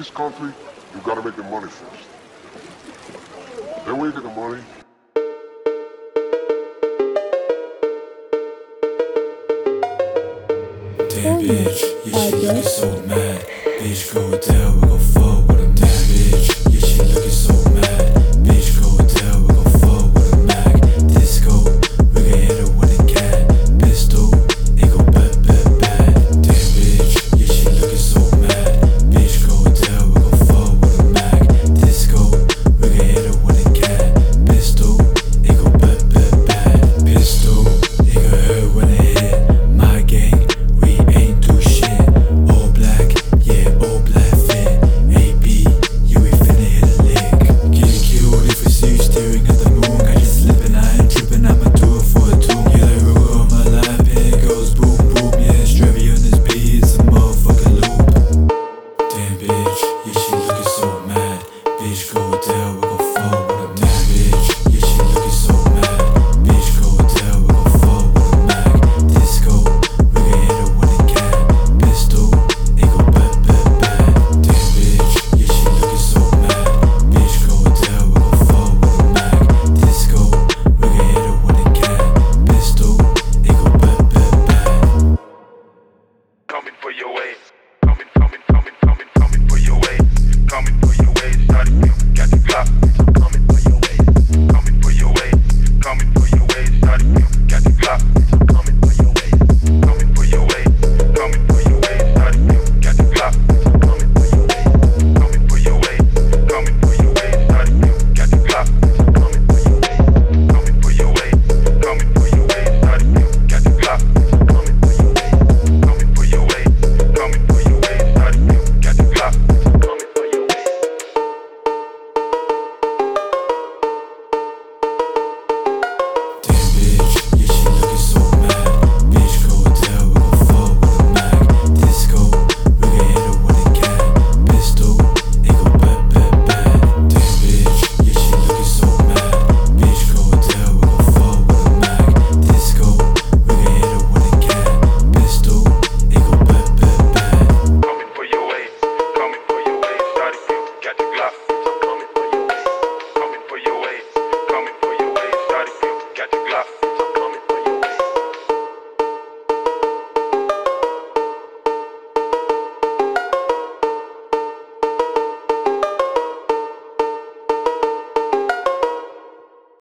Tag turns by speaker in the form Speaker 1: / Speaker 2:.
Speaker 1: this country, you gotta make the money first. Then when you get the money,
Speaker 2: damn bitch, yeah she looking so mad. Bitch go down, we gon' fuck with a Mac. Bitch, yeah she looking so mad. Bitch go down, we gon' fuck with a Mac. Disco, we gon' hit her with a cat. Pistol, it go bad, bad, bad. Damn bitch, yeah she looking so mad. Bitch go down, we gon' fuck with a Mac. Disco, we gon' hit her with a cat. Pistol, it go bad, bad, bad. Pistol, it gon' hurt when it hit. My gang, we ain't do shit. All black, yeah, all black fit. AB, yeah, we finna hit a lick. Get killed if we see you staring at the moon. Got you slipping, I ain't tripping, I'ma do it for a tune. Yeah, like roll on my life, and it goes boom, boom. Yeah, Stravy on this beat, it's a motherfucking loop. Damn bitch, yeah,